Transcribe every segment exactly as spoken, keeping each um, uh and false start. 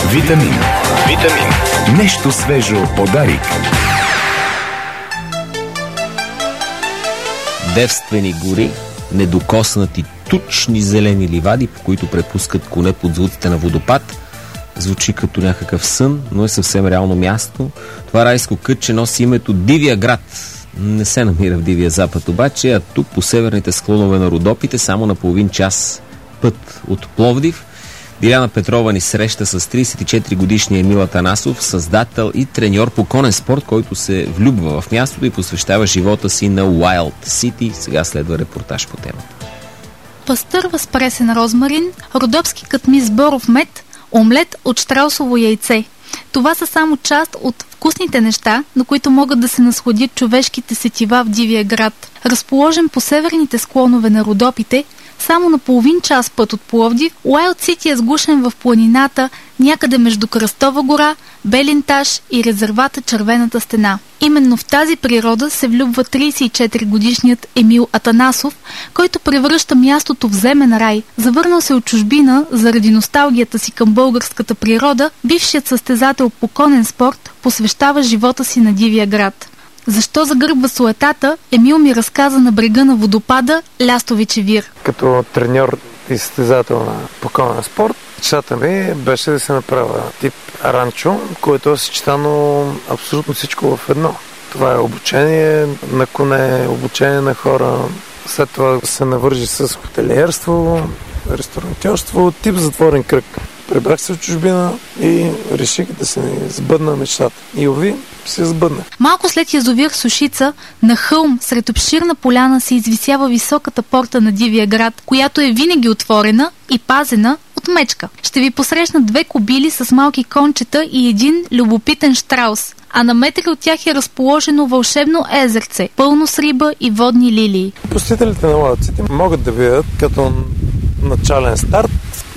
Витамин. Витамин. Нещо свежо подарик. Девствени гори, недокоснати тучни зелени ливади, по които препускат коне под звуците на водопад. Звучи като някакъв сън, но е съвсем реално място. Това райско кътче носи името Дивия град. Не се намира в Дивия запад обаче, а тук по северните склонове на Родопите, само на половин час път от Пловдив. Диляна Петрова ни среща с тридесет и четири годишния Емил Атанасов, създател и треньор по конен спорт, който се влюбва в мястото и посвещава живота си на Wild City. Сега следва репортаж по темата. Пастърва с пресен розмарин, родопски кътми с боров мед, омлет от щраусово яйце. Това са само част от вкусните неща, на които могат да се насладят човешките сетива в Дивия град. Разположен по северните склонове на Родопите, само на половин час път от Пловдив, Уайлд Сити е сгушен в планината някъде между Кръстова гора, Белинташ и резервата Червената стена. Именно в тази природа се влюбва тридесет и четири годишният Емил Атанасов, който превръща мястото в земен рай. Завърнал се от чужбина заради носталгията си към българската природа, бившият състезател по конен спорт посвещава живота си на Дивия град. Защо загърбва суетата, Емил ми разказа на брега на водопада Лястовичи вир. Като треньор и състезател на поконен спорт, мечтата ми беше да се направя тип ранчо, което е съчетано абсолютно всичко в едно. Това е обучение на коне, обучение на хора, след това се навържи с хотелиерство, ресторантьорство, тип затворен кръг. Прибрах се от чужбина и реших да се сбъдна мечтата. И уви, се сбъдна. Малко след язовир Сушица, на хълм сред обширна поляна се извисява високата порта на Дивия град, която е винаги отворена и пазена от мечка. Ще ви посрещнат две кобили с малки кончета и един любопитен щраус, а на метри от тях е разположено вълшебно езерце, пълно с риба и водни лилии. Посетителите на Wild City могат да видят като начален старт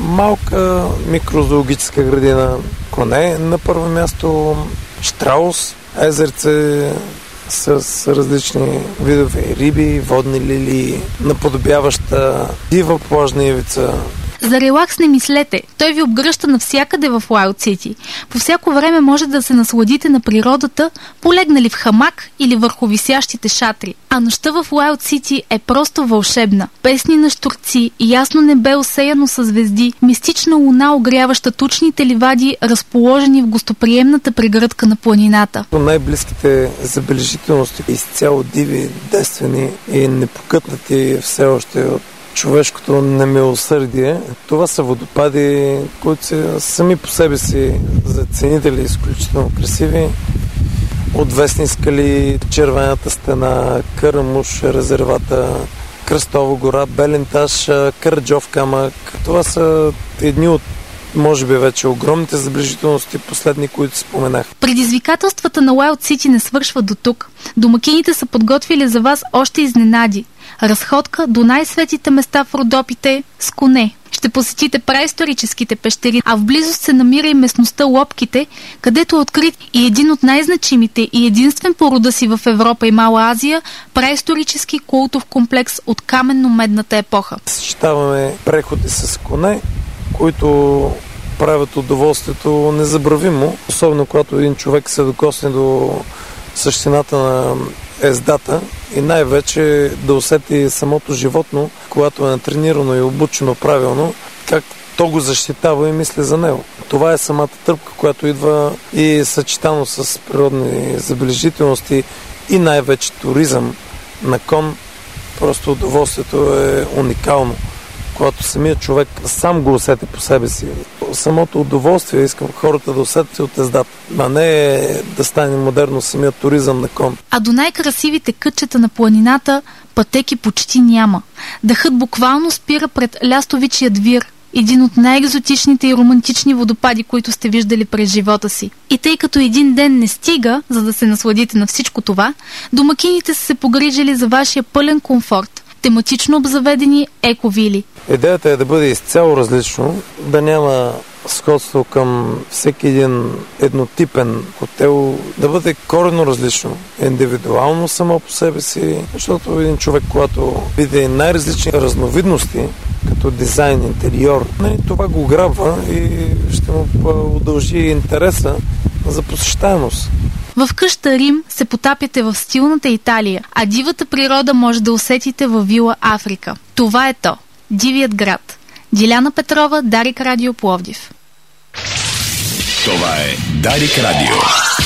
малка микрозоологическа градина, коне на първо място, щраус, езерце с различни видове риби, водни лилии, наподобяваща дива плажна ивица. За релакс не мислете, той ви обгръща навсякъде в Wild City. По всяко време може да се насладите на природата, полегнали в хамак или върху висящите шатри. А нощта в Wild City е просто вълшебна. Песни на щурци, ясно небе осеяно със звезди, мистична луна, огряваща тучните ливади, разположени в гостоприемната прегръдка на планината. Най-близките забележителности, изцяло диви, девствени и непокътнати все още от човешкото немилосърдие. Това са водопади, които са сами по себе си за ценители изключително красиви. Отвесни скали, Червената стена, Кърмуш, резервата, Кръстова гора, Белинташ, Караджов камък. Това са едни от може би вече огромните забележителности, последни, които споменах. Предизвикателствата на Wild City не свършват до тук. Домакините са подготвили за вас още изненади. Разходка до най-светите места в Родопите с коне. Ще посетите праисторическите пещери, а в близост се намира и местността Лопките, където е открит и един от най-значимите и единствен по рода си в Европа и Мала Азия праисторически култов комплекс от каменно-медната епоха. Съчетаваме преходи с коне, които правят удоволствието незабравимо, особено когато един човек се докосне до същината на ездата и най-вече да усети самото животно, когато е натренирано и обучено правилно, как то го защитава и мисли за него. Това е самата тръпка, която идва и съчетано с природни забележителности и най-вече туризъм на кон. Просто удоволствието е уникално, когато самият човек сам го усети по себе си. Самото удоволствие искам хората да усетят от ездата, а не да стане модерно самият туризъм на кон. А до най-красивите кътчета на планината пътеки почти няма. Дъхът буквално спира пред Лястовичият вир, един от най-екзотичните и романтични водопади, които сте виждали през живота си. И тъй като един ден не стига, за да се насладите на всичко това, домакините са се погрижили за вашия пълен комфорт. Тематично обзаведени ековили. Идеята е да бъде изцяло различно, да няма сходство към всеки един еднотипен хотел, да бъде коренно различно, индивидуално само по себе си, защото един човек, когато види най-различни разновидности като дизайн, интериор. И това го грабва и ще му удължи интереса за посещаемост. В къща Рим се потапяте в стилната Италия, а дивата природа може да усетите във вила Африка. Това е то. Дивият град. Диляна Петрова, Дарик Радио, Пловдив. Това е Дарик Радио.